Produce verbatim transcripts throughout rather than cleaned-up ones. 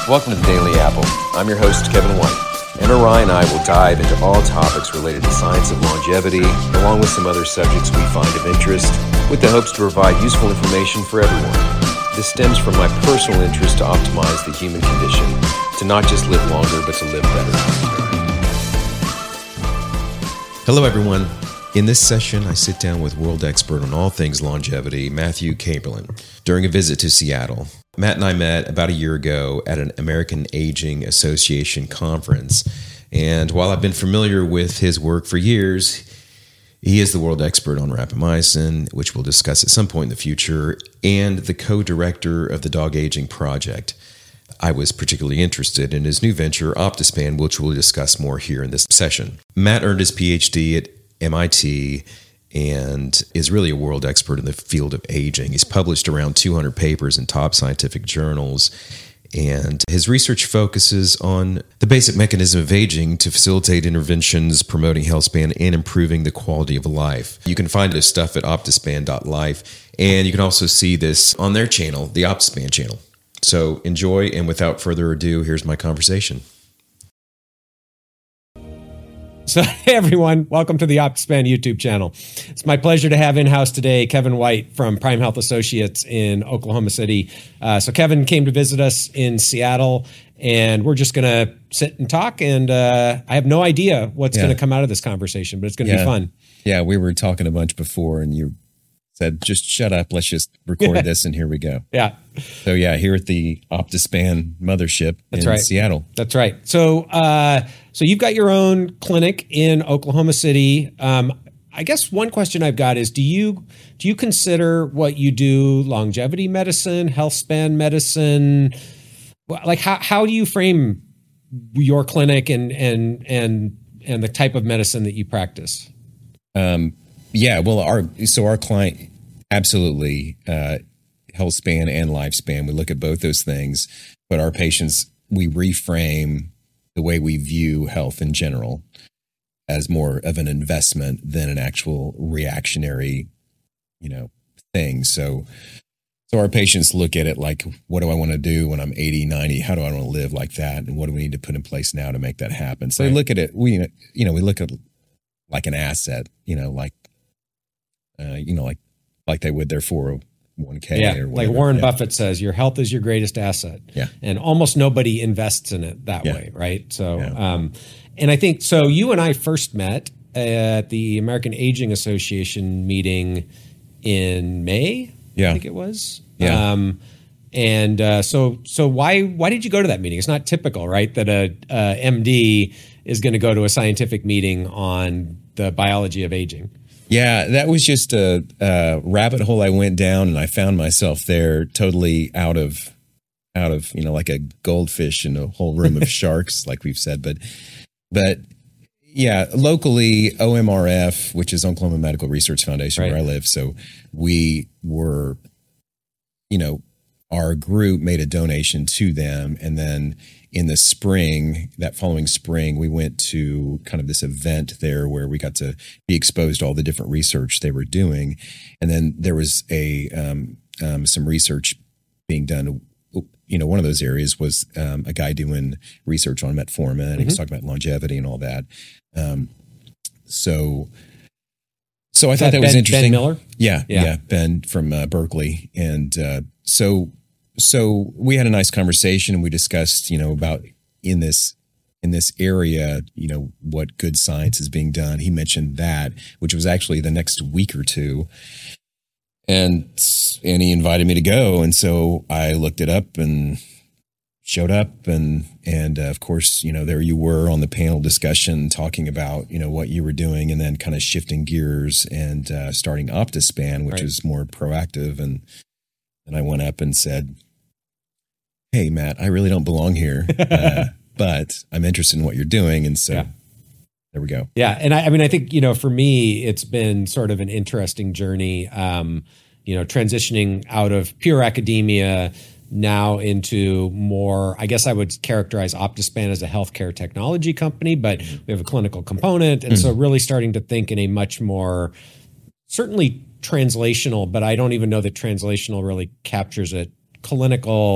Welcome to the Daily Apple. I'm your host, Kevin White. M R I and I will dive into all topics related to science of longevity, along with some other subjects we find of interest, with the hopes to provide useful information for everyone. This stems from my personal interest to optimize the human condition, to not just live longer, but to live better. Hello, everyone. In this session, I sit down with world expert on all things longevity, Matthew Kaeberlein, during a visit to Seattle. Matt and I met about a year ago at an American Aging Association conference, and while I've been familiar with his work for years, he is the world expert on rapamycin, which we'll discuss at some point in the future, and the co-director of the Dog Aging Project. I was particularly interested in his new venture, Optispan, which we'll discuss more here in this session. Matt earned his P H D at M I T and is really a world expert in the field of aging. He's published around two hundred papers in top scientific journals, and his research focuses on the basic mechanism of aging to facilitate interventions promoting health span and improving the quality of life. You can find his stuff at optispan dot life, and you can also see this on their channel, the Optispan channel. So enjoy, and without further ado, here's my conversation. So, hey everyone, welcome to the Optispan YouTube channel. It's my pleasure to have in-house today Kevin White from Prime Health Associates in Oklahoma City. Uh, so Kevin came to visit us in Seattle, and we're just going to sit and talk, and uh, I have no idea what's yeah. going to come out of this conversation, but it's going to yeah. be fun. Yeah, we were talking a bunch before, and you said, just shut up, let's just record this, and here we go. Yeah. So yeah, here at the Optispan mothership That's in right. Seattle. That's right. So, uh, so you've got your own clinic in Oklahoma City. Um, I guess one question I've got is, do you do you consider what you do longevity medicine, health span medicine? Like, how how do you frame your clinic and and and and the type of medicine that you practice? Um, yeah. Well, our so our client absolutely. Uh, health span and lifespan. We look at both those things, but our patients, we reframe the way we view health in general as more of an investment than an actual reactionary, you know, thing. So, so our patients look at it like, what do I want to do when I'm eighty, ninety? How do I want to live like that? And what do we need to put in place now to make that happen? So right. we look at it, we, you know, we look at like an asset, you know, like, uh, you know, like, like they would their four oh one k yeah, or whatever. Like Warren yeah. Buffett says, your health is your greatest asset. Yeah. And almost nobody invests in it that yeah. way, right? So, yeah. um, and I think, so you and I first met at the American Aging Association meeting in May, yeah. I think it was. Yeah. Um, and uh, so, so why why did you go to that meeting? It's not typical, right, that a, a M D is going to go to a scientific meeting on the biology of aging. Yeah, that was just a, a rabbit hole I went down, and I found myself there totally out of, out of you know, like a goldfish in a whole room of sharks, like we've said. But, but yeah, locally, O M R F, which is Oklahoma Medical Research Foundation, right. where I live. So we were, you know, our group made a donation to them, and then in the spring, that following spring, we went to kind of this event there where we got to be exposed to all the different research they were doing. And then there was a um, um, some research being done. You know, one of those areas was um, a guy doing research on metformin, and mm-hmm. he was talking about longevity and all that. Um, so, so I Is thought that, that was Ben, interesting. Ben Miller? Yeah, yeah, yeah, Ben from uh, Berkeley. And uh, so... So we had a nice conversation, and we discussed, you know, about in this in this area, you know, what good science is being done. He mentioned that, which was actually the next week or two, and and he invited me to go, and so I looked it up and showed up, and and uh, of course, you know, there you were on the panel discussion talking about, you know, what you were doing, and then kind of shifting gears and uh, starting Optispan, which right. is more proactive. And And I went up and said, hey, Matt, I really don't belong here, uh, but I'm interested in what you're doing. And so yeah. there we go. Yeah. And I, I mean, I think, you know, for me, it's been sort of an interesting journey, um, you know, transitioning out of pure academia now into more, I guess I would characterize Optispan as a healthcare technology company, but we have a clinical component. And mm-hmm. so really starting to think in a much more, certainly translational, but I don't even know that translational really captures it, clinical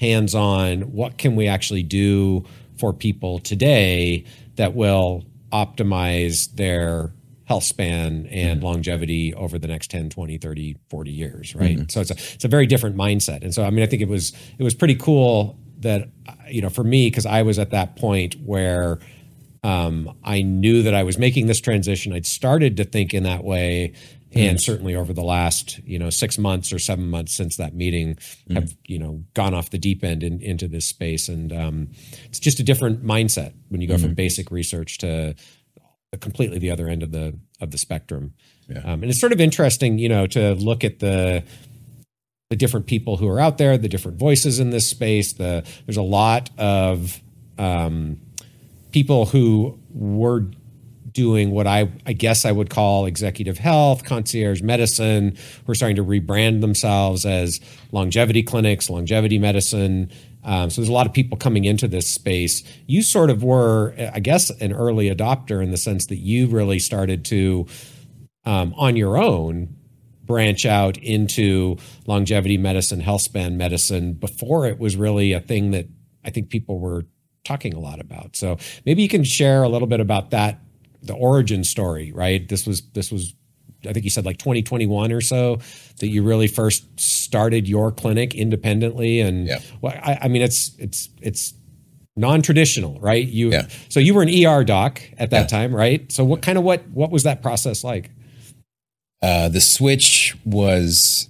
hands-on, what can we actually do for people today that will optimize their health span and mm-hmm. longevity over the next ten, twenty, thirty, forty years, right? Mm-hmm. So it's a, it's a very different mindset. And so, I mean, I think it was, it was pretty cool that, you know, for me, because I was at that point where um, I knew that I was making this transition. I'd started to think in that way. And mm. certainly over the last, you know, six months or seven months since that meeting mm. have, you know, gone off the deep end in, into this space. And um, it's just a different mindset when you go mm. from basic research to completely the other end of the of the spectrum. Yeah. Um, and it's sort of interesting, you know, to look at the the different people who are out there, the different voices in this space. The there's a lot of um, people who were doing what I, I guess I would call executive health, concierge medicine, who are starting to rebrand themselves as longevity clinics, longevity medicine. Um, so there's a lot of people coming into this space. You sort of were, I guess, an early adopter in the sense that you really started to, um, on your own, branch out into longevity medicine, health span medicine before it was really a thing that I think people were talking a lot about. So maybe you can share a little bit about that, the origin story, right? This was, this was, I think you said like twenty twenty-one or so that you really first started your clinic independently. And yeah. well, I, I mean, it's, it's, it's non-traditional, right? You, yeah. so you were an E R doc at that yeah. time, right? So what kind of, what, what was that process like? Uh, the switch was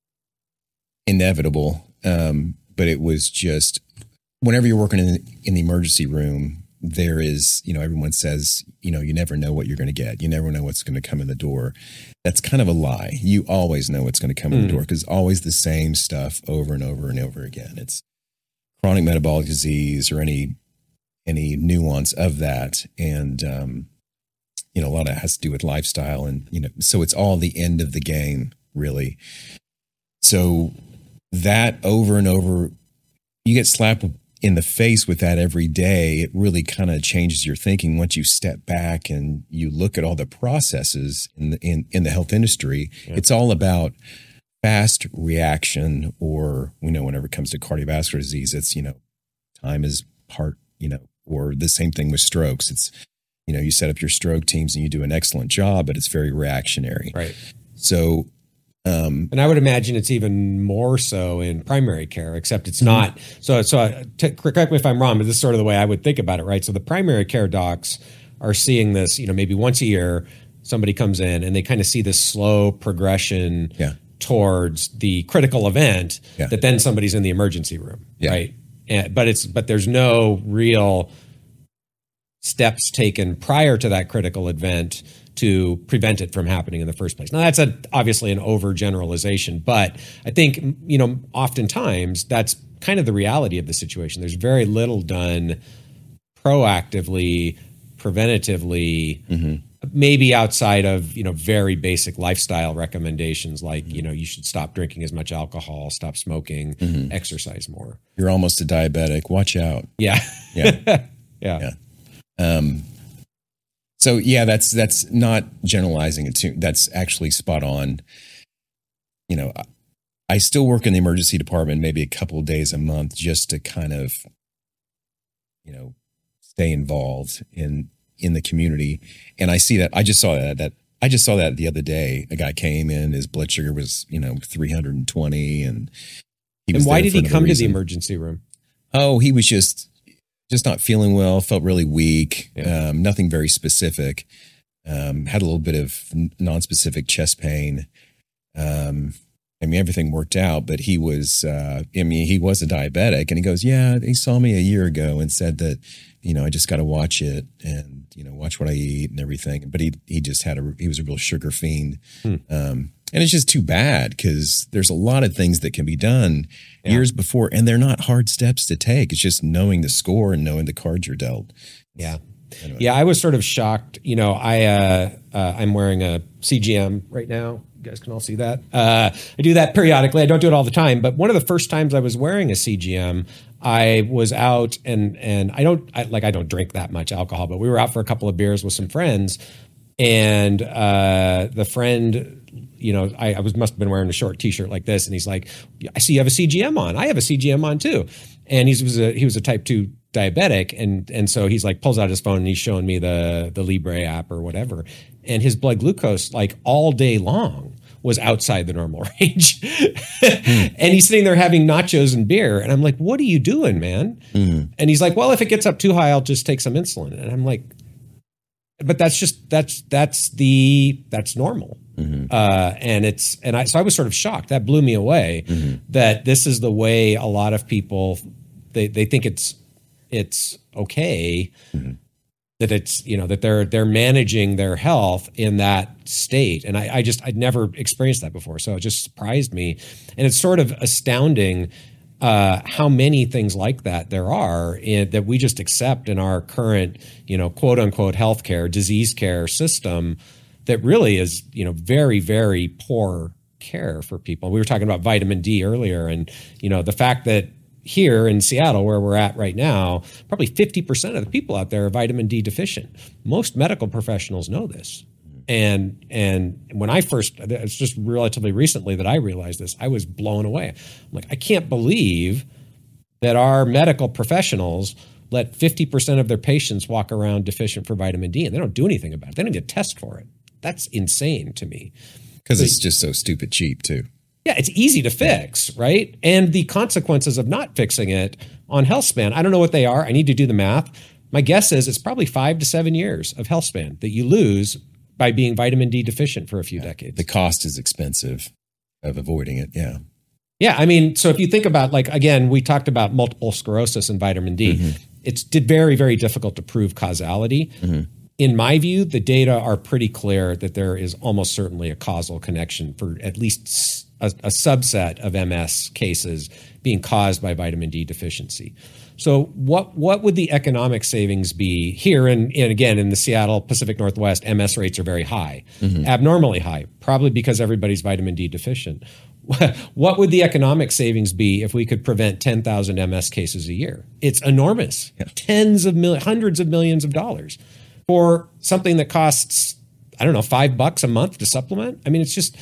inevitable. Um, but it was just, whenever you're working in, in the emergency room, there is, you know, everyone says, you know, you never know what you're going to get. You never know what's going to come in the door. That's kind of a lie. You always know what's going to come in mm. the door because it's always the same stuff over and over and over again. It's chronic metabolic disease or any any nuance of that. And, um, you know, a lot of it has to do with lifestyle. And, you know, so it's all the end of the game, really. So that over and over, you get slapped in the face with that every day. It really kind of changes your thinking once you step back and you look at all the processes in the, in, in the health industry. Yeah. It's all about fast reaction, or, you know, whenever it comes to cardiovascular disease, it's, you know, time is part, you know, or the same thing with strokes. It's, you know, you set up your stroke teams and you do an excellent job, but it's very reactionary. Right. So, Um, and I would imagine it's even more so in primary care, except it's not. So, so t- correct me if I'm wrong, but this is sort of the way I would think about it, right? So the primary care docs are seeing this, you know, maybe once a year, somebody comes in and they kind of see this slow progression yeah. towards the critical event yeah. that then somebody's in the emergency room, yeah. right? And, but it's but there's no real steps taken prior to that critical event to prevent it from happening in the first place. Now, that's a, obviously an overgeneralization, but I think, you know, oftentimes that's kind of the reality of the situation. There's very little done proactively, preventatively, mm-hmm. maybe outside of, you know, very basic lifestyle recommendations like, mm-hmm. you know, you should stop drinking as much alcohol, stop smoking, mm-hmm. exercise more. You're almost a diabetic. Watch out. Yeah. Yeah. yeah. Yeah. Um, So yeah, that's that's not generalizing it too. That's actually spot on. You know, I, I still work in the emergency department maybe a couple of days a month just to kind of, you know, stay involved in in the community. And I see that. I just saw that. That I just saw that the other day. A guy came in, his blood sugar was, you know, three hundred twenty, and he was. And why did he come reason. to the emergency room? Oh, he was just. Just not feeling well, felt really weak, yeah. um, nothing very specific, um, had a little bit of non-specific chest pain. Um, I mean, everything worked out, but he was, uh, I mean, he was a diabetic, and he goes, yeah, he saw me a year ago and said that, you know, I just got to watch it and, you know, watch what I eat and everything. But he, he just had a, he was a real sugar fiend. Hmm. Um, and it's just too bad because there's a lot of things that can be done yeah. years before, and they're not hard steps to take. It's just knowing the score and knowing the cards you're dealt. Yeah. Anyway. Yeah. I was sort of shocked. You know, I, uh, uh, I'm wearing a C G M right now. You guys can all see that. Uh, I do that periodically. I don't do it all the time, but one of the first times I was wearing a C G M, I was out and, and I don't I, like, I don't drink that much alcohol, but we were out for a couple of beers with some friends, and uh, the friend you know, I, I was must have been wearing a short T-shirt like this, and he's like, "I see you have a C G M on. I have a C G M on too." And he was a he was a type two diabetic, and and so he's like pulls out his phone and he's showing me the the Libre app or whatever, and his blood glucose like all day long was outside the normal range. mm. And he's sitting there having nachos and beer, and I'm like, "What are you doing, man?" Mm. And he's like, "Well, if it gets up too high, I'll just take some insulin." And I'm like, "But that's just that's that's the that's normal." Mm-hmm. Uh, and it's and I so I was sort of shocked. That blew me away. Mm-hmm. That this is the way a lot of people they they think it's it's okay mm-hmm. that it's you know that they're they're managing their health in that state. And I, I just I'd never experienced that before, so it just surprised me. And it's sort of astounding uh, how many things like that there are in, that we just accept in our current you know quote unquote healthcare disease care system. That really is, you know, very, very poor care for people. We were talking about vitamin D earlier, and you know, the fact that here in Seattle, where we're at right now, probably fifty percent of the people out there are vitamin D deficient. Most medical professionals know this, and and when I first, it's just relatively recently that I realized this. I was blown away. I'm like, I can't believe that our medical professionals let fifty percent of their patients walk around deficient for vitamin D, and they don't do anything about it. They don't get a test for it. That's insane to me. Because it's just so stupid cheap, too. Yeah, it's easy to fix, right? And the consequences of not fixing it on health span, I don't know what they are. I need to do the math. My guess is it's probably five to seven years of health span that you lose by being vitamin D deficient for a few yeah, decades. The cost is expensive of avoiding it, yeah. Yeah, I mean, so if you think about, like, again, we talked about multiple sclerosis and vitamin D. Mm-hmm. It's very, very difficult to prove causality. Mm-hmm. In my view, the data are pretty clear that there is almost certainly a causal connection for at least a, a subset of M S cases being caused by vitamin D deficiency. So what what would the economic savings be here? And, and again, in the Seattle Pacific Northwest, M S rates are very high, mm-hmm. abnormally high, probably because everybody's vitamin D deficient. What would the economic savings be if we could prevent ten thousand M S cases a year? It's enormous, yeah. tens of millions, hundreds of millions of dollars. For something that costs, I don't know, five bucks a month to supplement. I mean, it's just,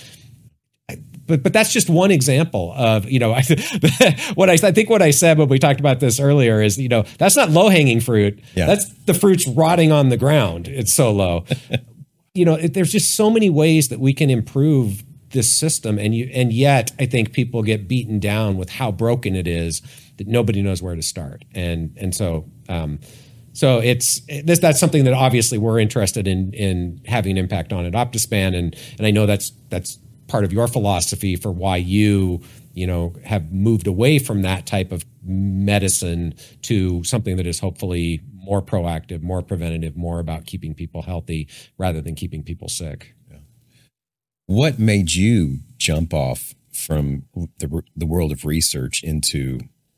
but but that's just one example of, you know, I, what I, I think what I said when we talked about this earlier is, you know, that's not low hanging fruit. Yeah. That's the fruit's rotting on the ground. It's so low. You know, it, there's just so many ways that we can improve this system, and you and yet I think people get beaten down with how broken it is that nobody knows where to start. And and so. Um, So it's this, that's something that obviously we're interested in in having an impact on at Optispan, and and I know that's that's part of your philosophy for why you you know have moved away from that type of medicine to something that is hopefully more proactive, more preventative, more about keeping people healthy rather than keeping people sick. Yeah. What made you jump off from the the world of research into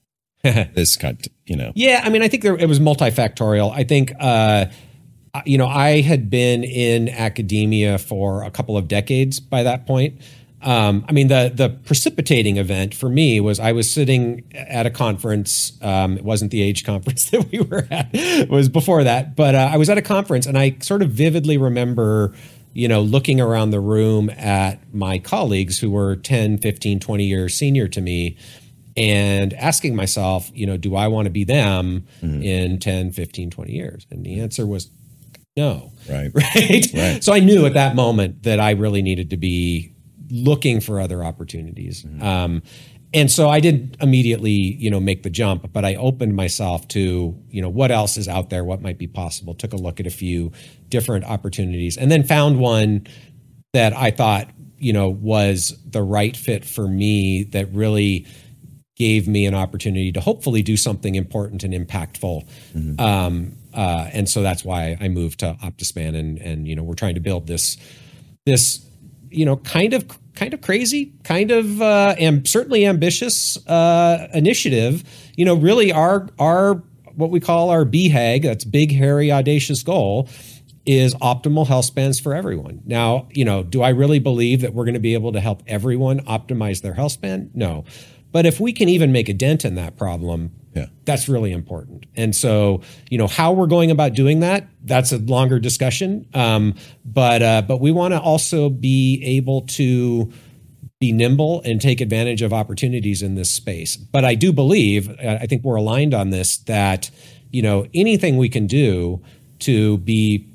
this kind of, you know? Yeah, I mean, I think there, it was multifactorial. I think, uh, you know, I had been in academia for a couple of decades by that point. Um, I mean, the the precipitating event for me was I was sitting at a conference. Um, it wasn't the age conference that we were at. It was before that. But uh, I was at a conference, and I sort of vividly remember, you know, looking around the room at my colleagues who were ten, fifteen, twenty years senior to me, and asking myself, you know, do I want to be them mm-hmm. in ten, fifteen, twenty years? And the answer was no. Right. Right. Right. So I knew at that moment that I really needed to be looking for other opportunities. Mm-hmm. Um, and so I didn't immediately, you know, make the jump, but I opened myself to, you know, what else is out there, what might be possible, took a look at a few different opportunities, and then found one that I thought, you know, was the right fit for me, that really gave me an opportunity to hopefully do something important and impactful. Mm-hmm. Um, uh, and so that's why I moved to Optispan, and, and, you know, we're trying to build this, this, you know, kind of, kind of crazy, kind of, uh, and certainly ambitious, uh, initiative. You know, really our, our, what we call our B HAG, that's big, hairy, audacious goal, is optimal health spans for everyone. Now, you know, do I really believe that we're going to be able to help everyone optimize their health span? No. But if we can even make a dent in that problem, Yeah. That's really important. And so, you know, how we're going about doing that, that's a longer discussion. Um, but uh, but we want to also be able to be nimble and take advantage of opportunities in this space. But I do believe, I think we're aligned on this, that, you know, anything we can do to be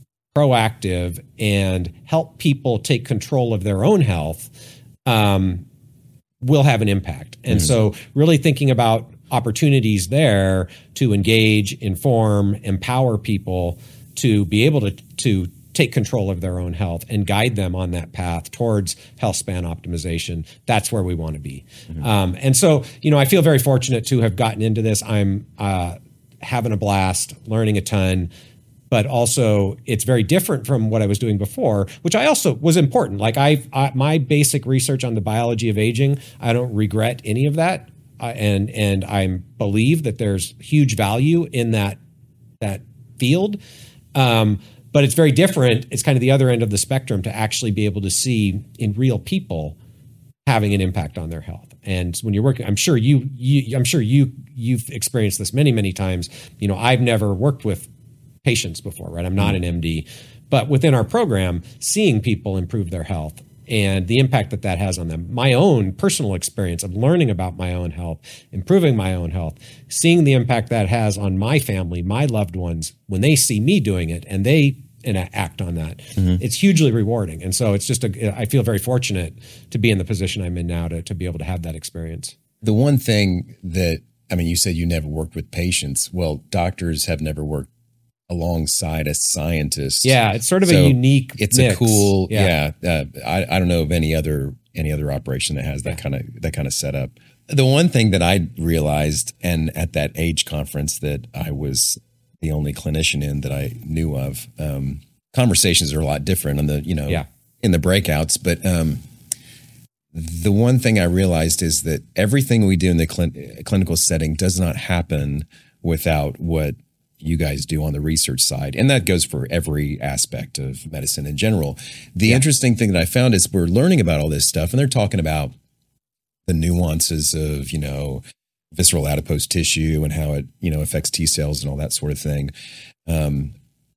proactive and help people take control of their own health um, will have an impact. And mm-hmm. so really thinking about opportunities there to engage, inform, empower people to be able to, to take control of their own health and guide them on that path towards health span optimization. That's where we want to be. Mm-hmm. Um, and so, you know, I feel very fortunate to have gotten into this. I'm uh, having a blast, learning a ton, but also it's very different from what I was doing before, which I also was important. Like I've, I, my basic research on the biology of aging, I don't regret any of that. Uh, and and I believe that there's huge value in that that field, um, but it's very different. It's kind of the other end of the spectrum to actually be able to see in real people having an impact on their health. And when you're working, I'm sure you, you I'm sure you you've experienced this many many times. You know, I've never worked with patients before, right? I'm not an M D, but within our program, seeing people improve their health and the impact that that has on them. My own personal experience of learning about my own health, improving my own health, seeing the impact that has on my family, my loved ones, when they see me doing it and they and act on that, mm-hmm. it's hugely rewarding. And so it's just, a, I feel very fortunate to be in the position I'm in now to, to be able to have that experience. The one thing that, I mean, you said you never worked with patients. Well, doctors have never worked alongside a scientist. Yeah, it's sort of so a unique It's mix. a cool, yeah. yeah. uh, I, I don't know of any other any other operation that has that kind of that kind of setup. The one thing that I realized, and at that age conference that I was the only clinician in that I knew of, um, conversations are a lot different on the you know yeah. in the breakouts. But um, the one thing I realized is that everything we do in the cl- clinical setting does not happen without what you guys do on the research side. And that goes for every aspect of medicine in general. The yeah. interesting thing that I found is we're learning about all this stuff, and they're talking about the nuances of, you know, visceral adipose tissue and how it, you know, affects T cells and all that sort of thing. Um,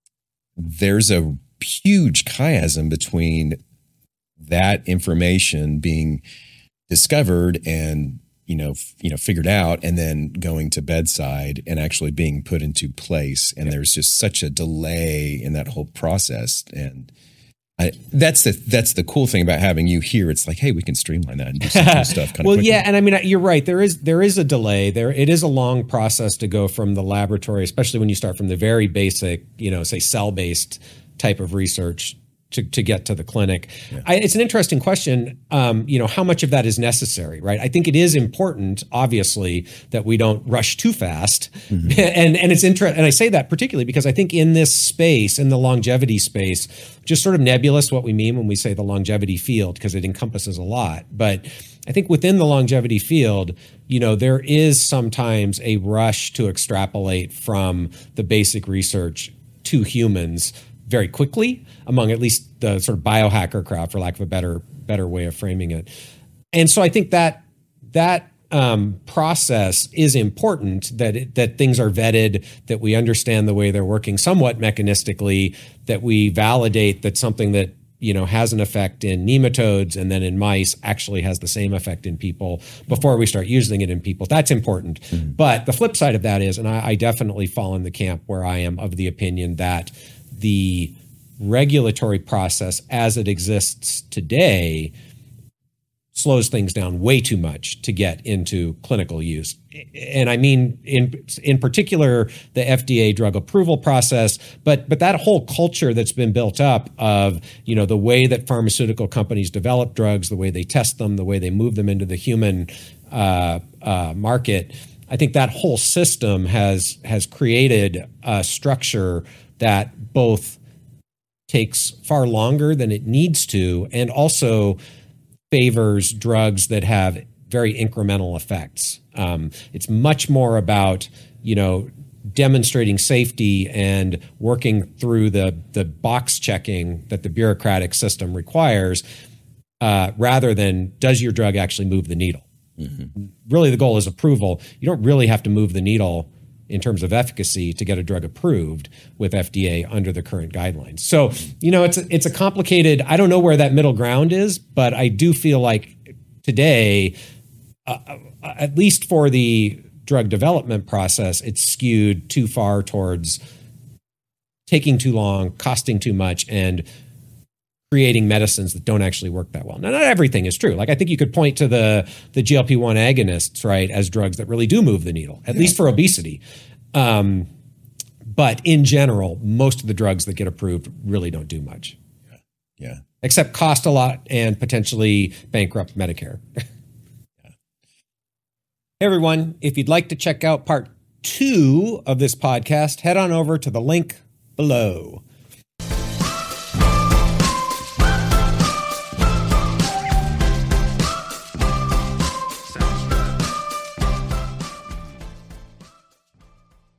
there's a huge chiasm between that information being discovered and you know, f- you know, figured out, and then going to bedside and actually being put into place. And yeah. there's just such a delay in that whole process. And I, that's the that's the cool thing about having you here. It's like, hey, we can streamline that and do some new stuff. Kind well, of quickly. yeah, and I mean, you're right. There is there is a delay there. It is a long process to go from the laboratory, especially when you start from the very basic, you know, say cell based type of research. To, to get to the clinic. Yeah. I, it's an interesting question, um, you know, how much of that is necessary, right? I think it is important, obviously, that we don't rush too fast. Mm-hmm. and and it's interesting, and I say that particularly because I think in this space, in the longevity space, just sort of nebulous what we mean when we say the longevity field, because it encompasses a lot. But I think within the longevity field, you know, there is sometimes a rush to extrapolate from the basic research to humans very quickly, among at least the sort of biohacker crowd, for lack of a better better way of framing it. And so I think that that um, process is important, that it, that things are vetted, that we understand the way they're working somewhat mechanistically, that we validate that something that you know has an effect in nematodes and then in mice actually has the same effect in people before we start using it in people. That's important. Mm-hmm. But the flip side of that is, and I, I definitely fall in the camp where I am of the opinion that the regulatory process as it exists today slows things down way too much to get into clinical use. And I mean, in in particular, the F D A drug approval process, but but that whole culture that's been built up of, you know, the way that pharmaceutical companies develop drugs, the way they test them, the way they move them into the human uh, uh, market. I think that whole system has has created a structure that both takes far longer than it needs to and also favors drugs that have very incremental effects. Um, it's much more about, you know, demonstrating safety and working through the the box checking that the bureaucratic system requires, uh, rather than does your drug actually move the needle? mm-hmm. really the goal is approval. You don't really have to move the needle in terms of efficacy to get a drug approved with F D A under the current guidelines. So, you know, it's a, it's a complicated, I don't know where that middle ground is, but I do feel like today, uh, at least for the drug development process, it's skewed too far towards taking too long, costing too much, and creating medicines that don't actually work that well. Now, not everything is true. Like, I think you could point to the the G L P one agonists, right, as drugs that really do move the needle, at yeah. least for obesity. Um, but in general, most of the drugs that get approved really don't do much. Yeah. yeah. Except cost a lot and potentially bankrupt Medicare. yeah. Hey, everyone, if you'd like to check out part two of this podcast, head on over to the link below.